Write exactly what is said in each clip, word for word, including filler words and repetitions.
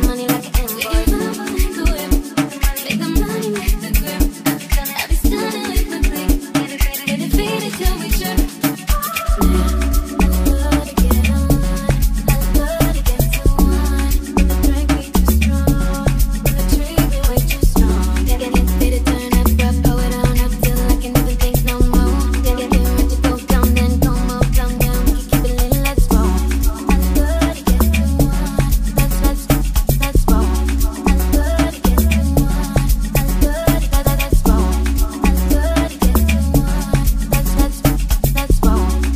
money like an invoice. Make the whip, make the money, make the grip. I be stunning with my click, get it faded till we trip. Yeah, I love to get on, I love to get to one. The drink be too strong, the treat be way too strong. Get it faded, turn up, rub, pour it on up till I can even think no more. Get it ready to go down, then go more down, down. We keep it lit, let's roll. I love to get to one, let's let's let's roll. I love to get to one, I love to let's let's roll. I love to get to one, let's let's let's roll. I love to get to one, I love to let's let's roll.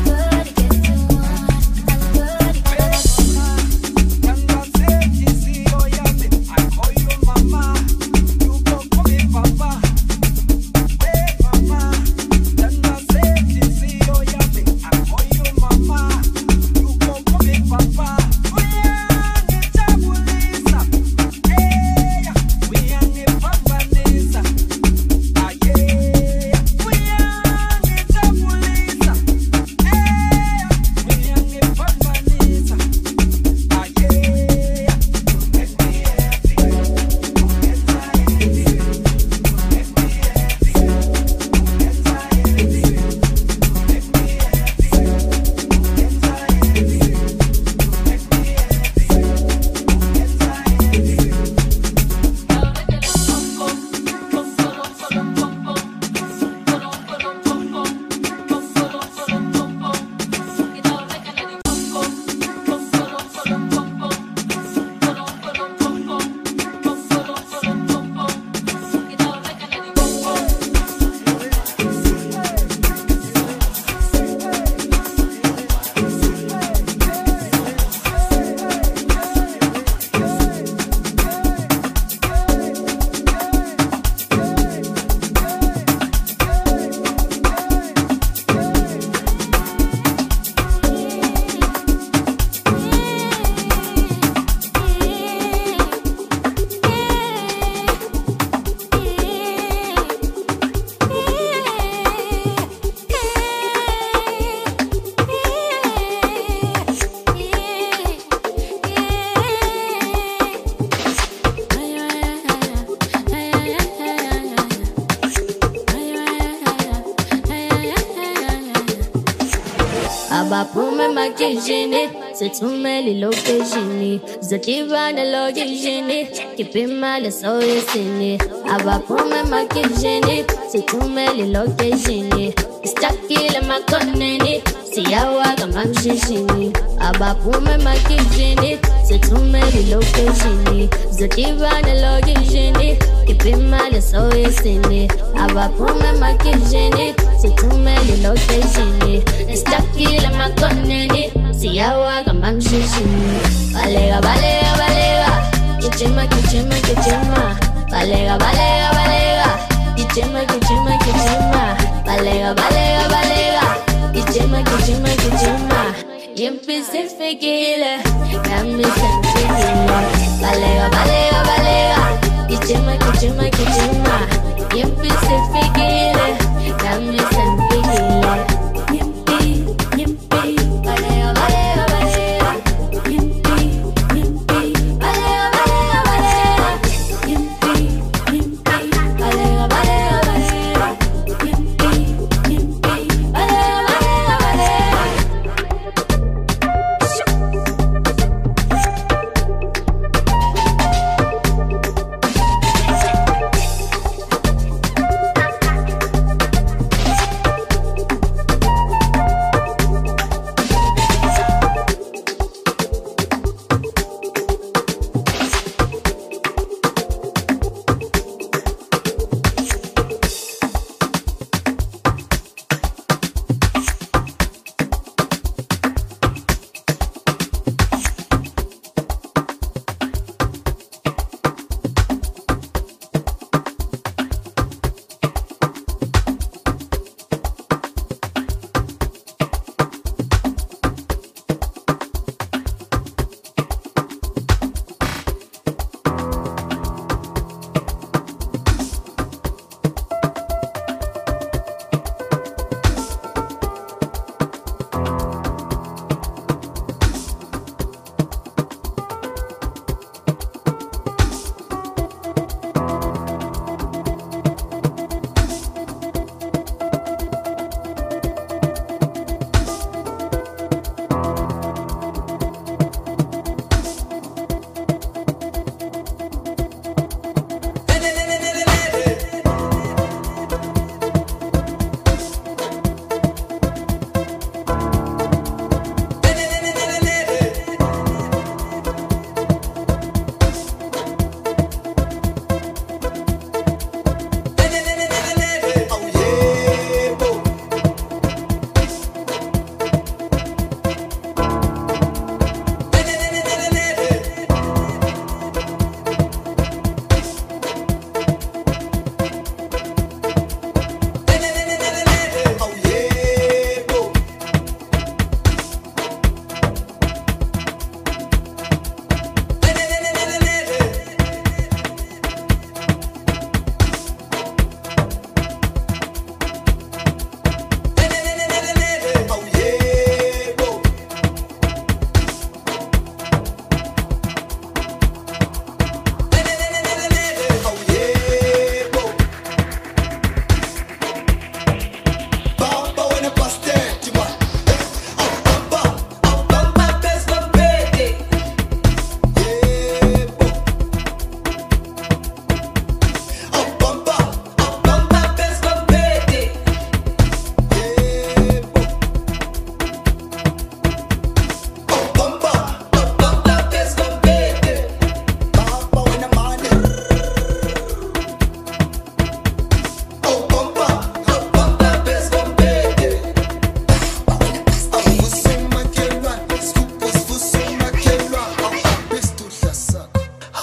Abapume makijini, situme lilokejini, zativane logijini, kipima lesoye sini. Abapume makijini, situme lilokejini, istakile makoneni, siyawaga mamshishini. Abapume makijini, situme lilokejini, zativane logijini, kipima lesoye sini. Abapume makijini, situme lilokejini, istakile makoneni, siyawaga mamshishini. Balega, balega, balega, kichima, kichima, kichima. Balega, balega, balega, kichima, kichima, kichima. Balega, balega, balega, kichima, kichima, kichima. Yempi sinfikile, yami sinfikile. Balega, balega, balega, kichima, kichima, kichima. Yempi sinfikile, yami sinfikile. Yempi, yempi, balega, balega, balega. Yempi, yempi, balega, balega, balega. Yempi, yempi, balega, balega, balega. Yempi, yempi, balega, balega, balega.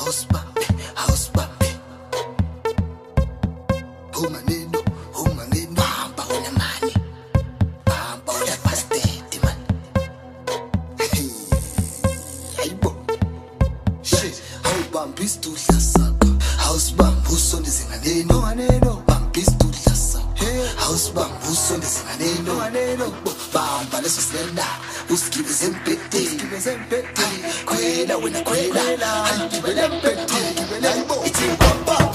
house bump, house bump. Humanino, humanino, bamba una mani, bamba una pastete man. Aibo, shit, how bump is to lasaka, house bump who's on the zinganino, aneno, bump is to lasaka, house bump who's on the zinganino, aneno, bamba leso slenda, uskibe zempete, uskibe zempete, kwela wena kwela, hangibe lempete, aibo, it's a bump.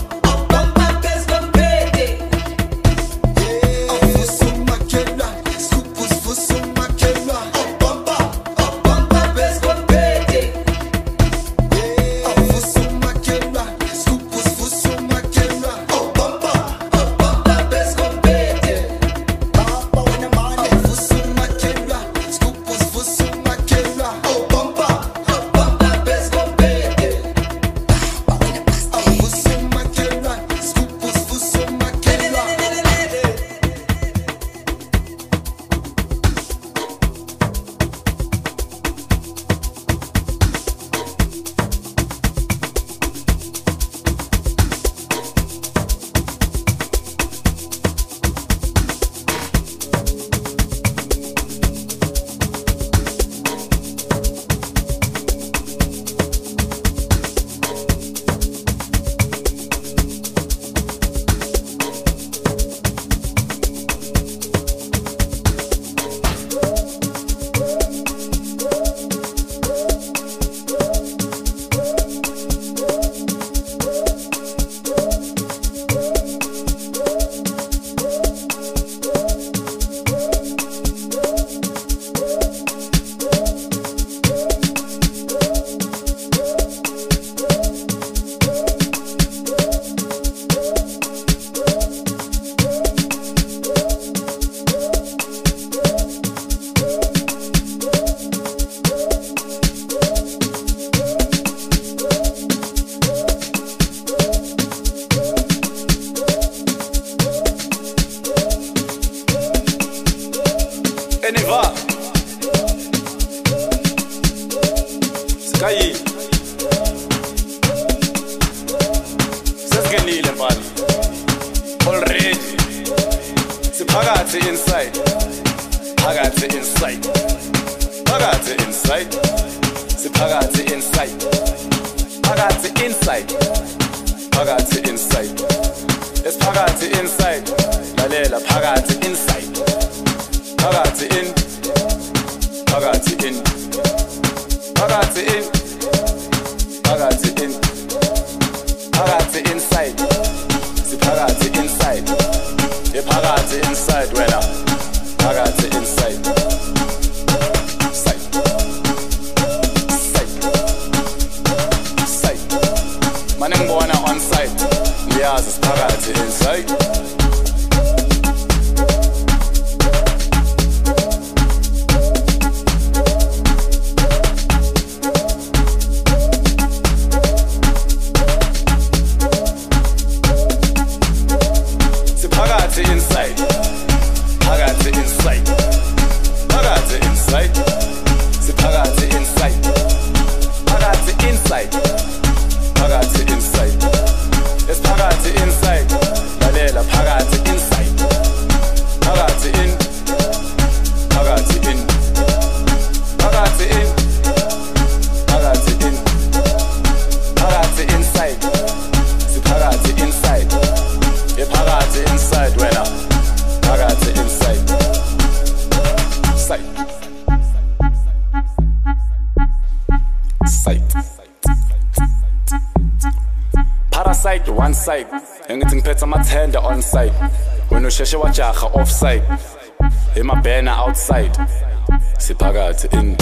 One side, engithi ngiphethe amathenda on side. Wena usheshe wajaha off side. Emabhena outside. Siphakathi in.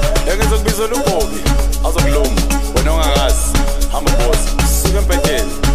Azokuluma, wena ongakazi, hamba boss, suka empedeni.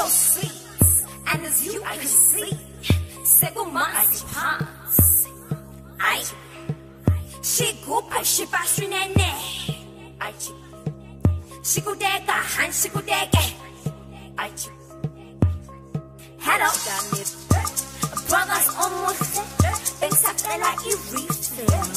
sweet, and as you I can see, sekumasi pants. I, shikupa shiba shunene. I, shikudeka han shikudeke. I, hello, brothers almost exactly like you refill.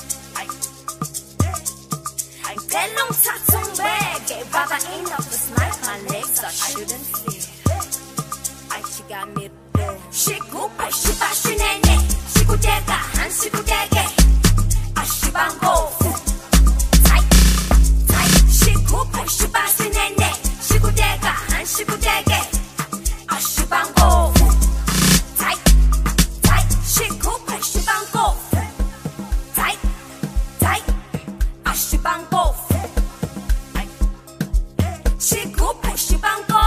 I, get long tattoo bag, brother ain't up this night, my legs I shouldn't feel. I, she got me. Shikupa shiba shunene, shikudeka han shikudeke. Ashibango, tight, tight. Shikupa shiba shunene, shikudeka han shikudeke. Ashibango, tight, tight. Shikupa shibango, tight, tight. Ashibango, shikupa shibango.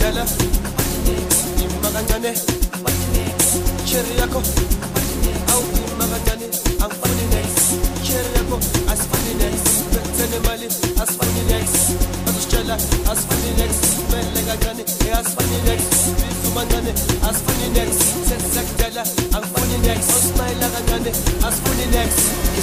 Cherry yako, au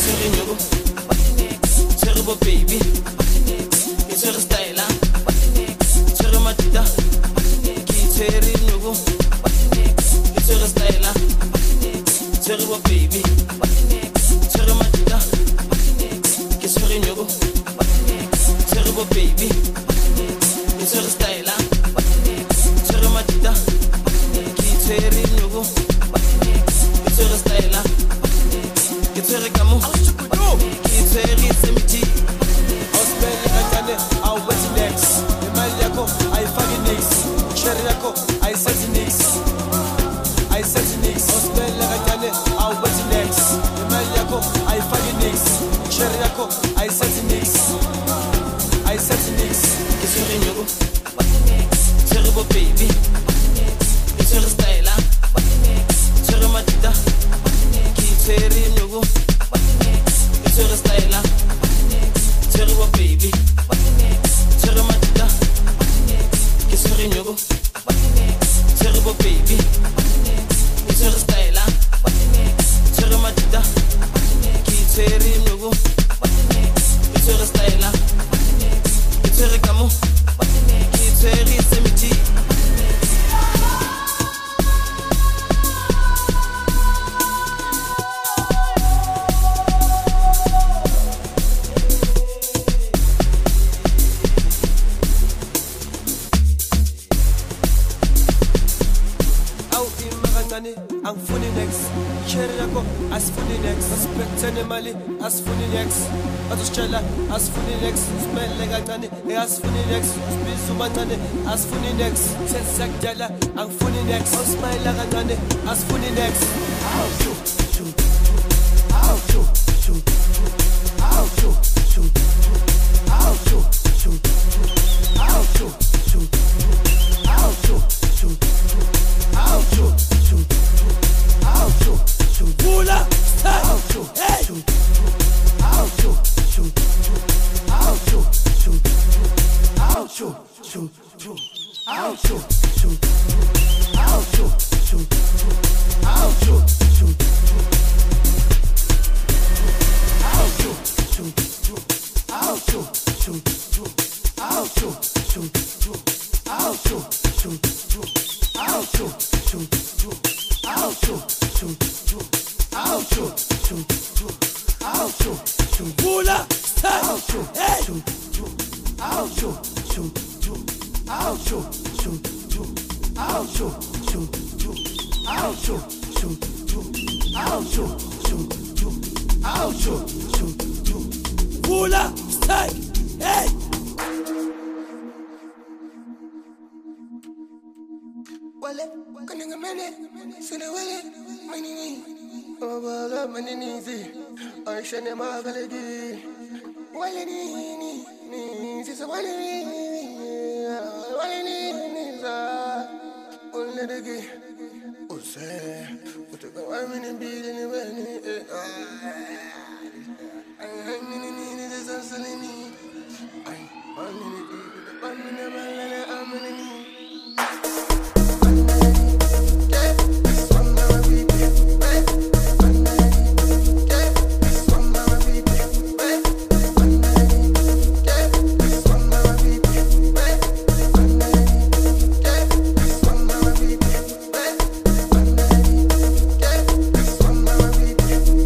Baby,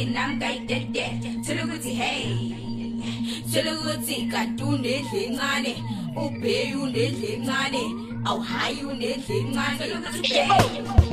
nam kayidede tshela ukuthi hey tshela ukuthi kanti unedle encane ubheyi unedle encane awuhayi unedle encane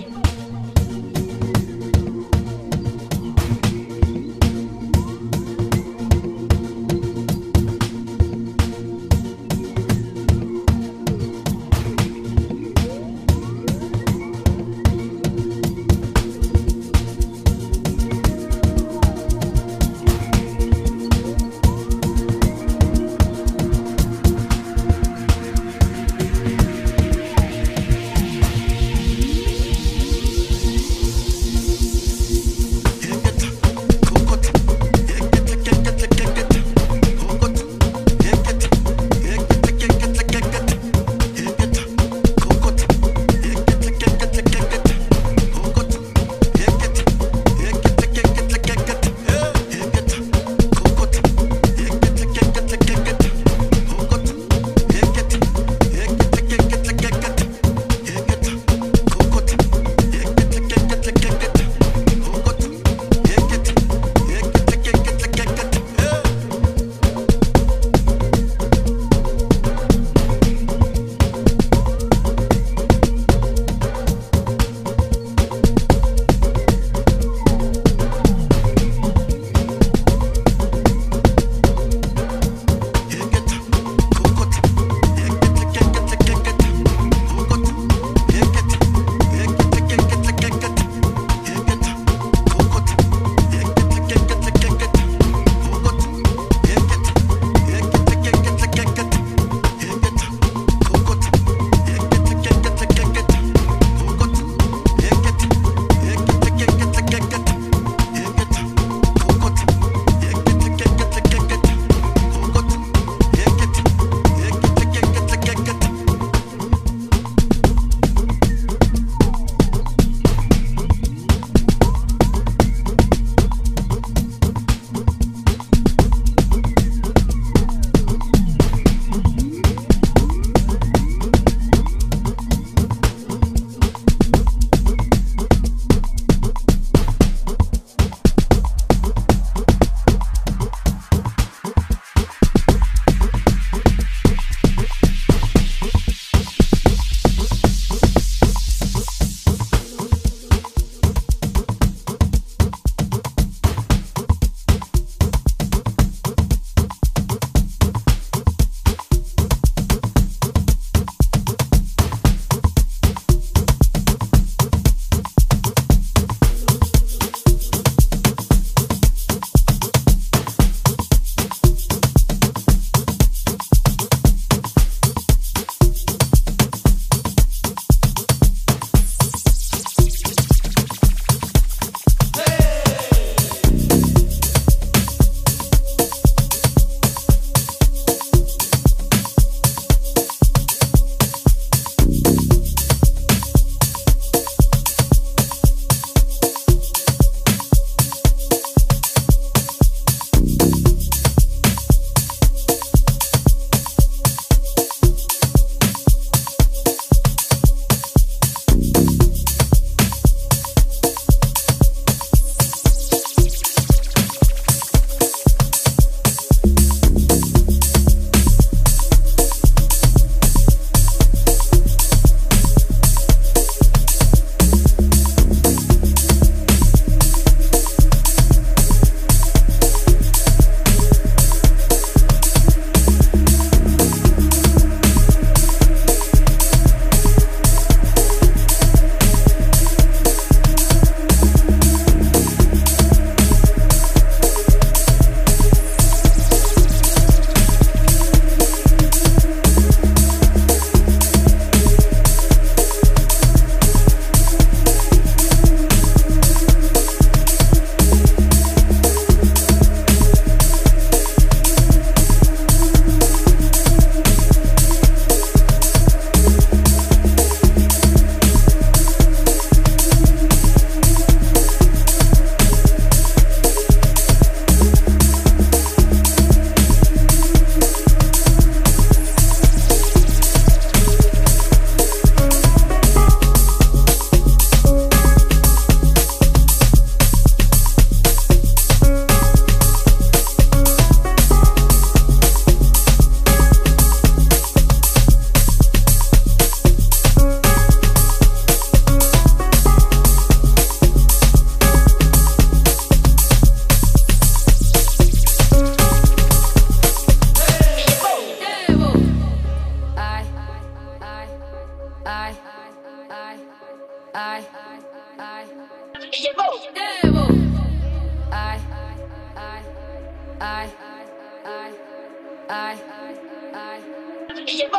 I, I, Yebo.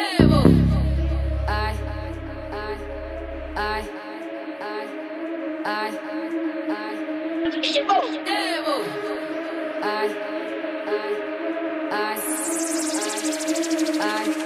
I, I, I, I, I, Yebo. I, I, I,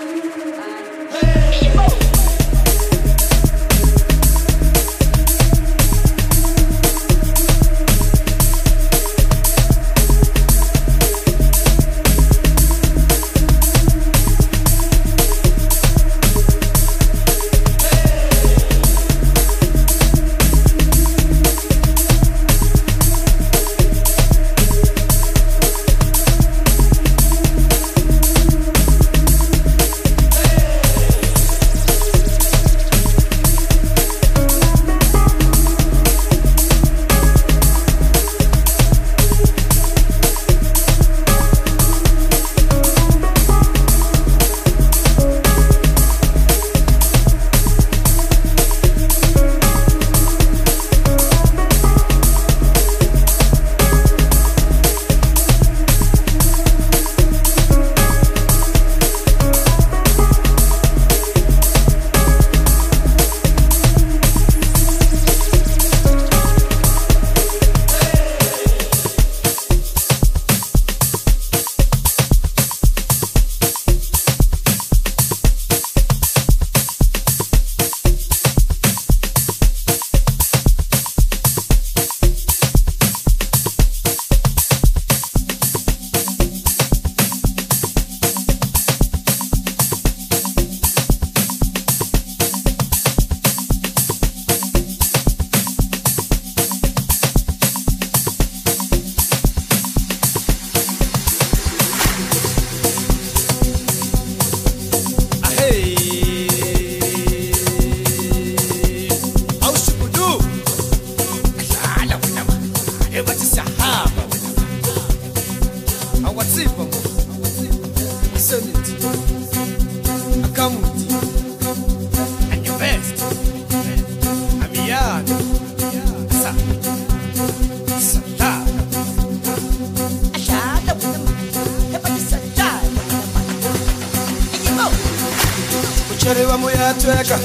Cheriwa muyatweka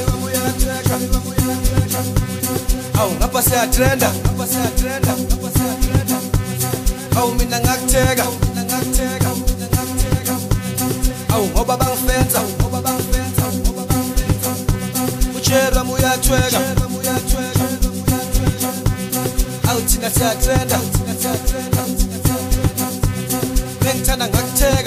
au ngapase atrenda au mina ngakutheka au ngoba bangifenza ucheriwa muyatweka au thina siyatrenda bengithanda ngakutheka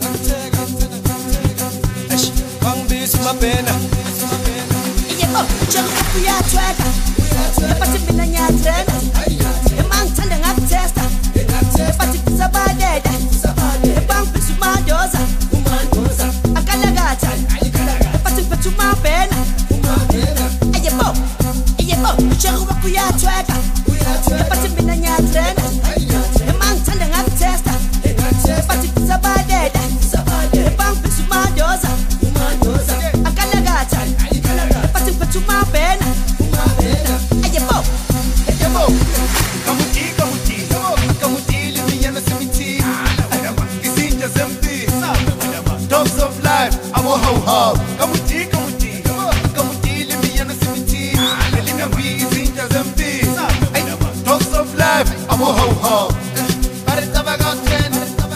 wangibisa umabhena Yebo, njengoba uyatweka ebathi mina ngiyatrenda emangithanda ngakutesta ebathi kusabalele ebangibisa umandoza akalakatha ebathi ngiphethe umabhena Yebo, yebo, njengoba uyatweka ebathi mina ngiyatrenda emangithanda ngakutesta ebathi kusabalele ebangibisa umandoza akalakatha ebathi ngiphethe umabhena Yebo, yebo kamuti kamuti kamuti liminyana semiti izinja zempi dogs of life abo how how kamuti kamuti kamuti liminyana semiti linyambi izinja zempi dogs of life abo how how barita baga ten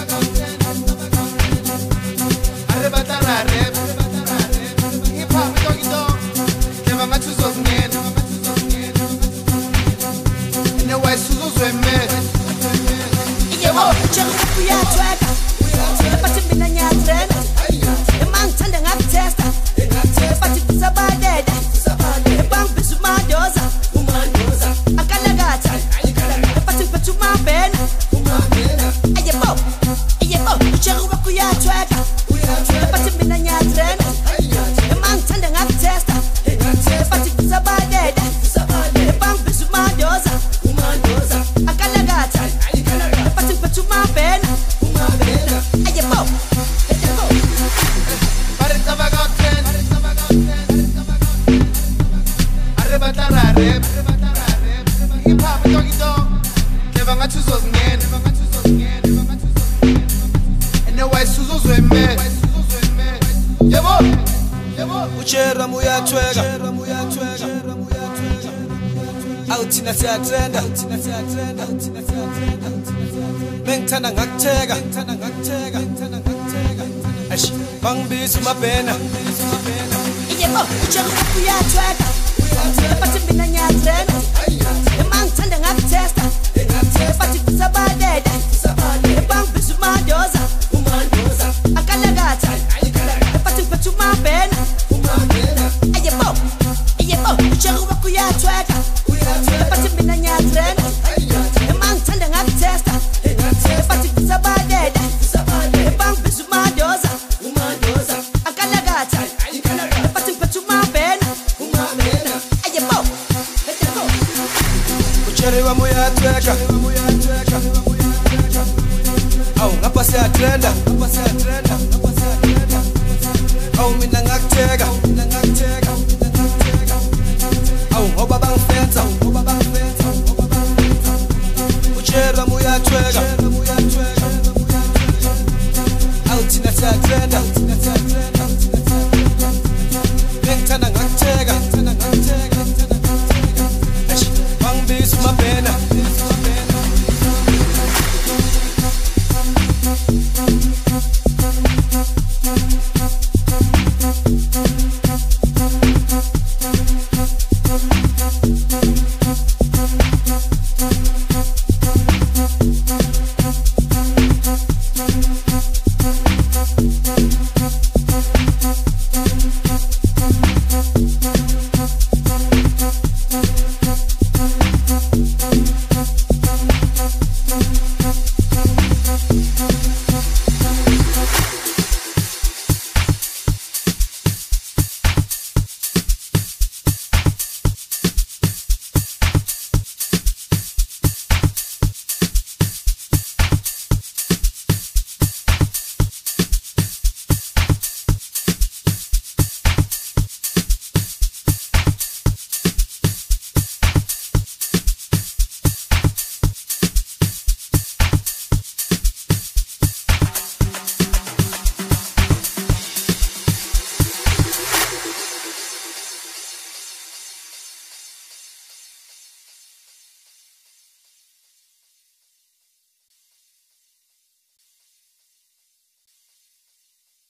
are batara rap hip hop doggy dog kema machuzo ngene Why Suzu's with me? yebo, njengoba uyatweka ebathi mina ngiyatrenda emangithanda ngakutesta ebathi kusabalele ebangibisa umandoza akalakatha ebathi ngiphethe umabhena Yebo, yebo, njengoba uyatweka ebathi mina ngiyatrenda emangithanda ngakutesta ebathi kusabalele ebangibisa umandoza akalakatha ebathi ngiphethe umabhena Yebo, yebo Barita baga ten are batara rap hip hop doggy dog keva ngachuzo ngene wena wayisuzuzweme yebo yebo uchera muyathweka awuthina siyatrenda mengithanda ngakutheka ash bangibiza umabhena yebo uchera uyathweka bathi mina ngiyatrenda mangithanda ngakutesta bathi kusabadede bangibiza umandoza akalakatha bathi ngiphethe umabhena ayebo ayebo uchera uyathweka bathi mina ngiyatrenda mangithanda ngakutesta bathi kusabadede bangibiza umandoza akalakatha bathi ngiphethe umabhena ayebo uchera uyathweka awu ngapha siyatrenda awu mina ngakutheka awu ngoba bangifenza uchera muyathweka awu thina siyatrenda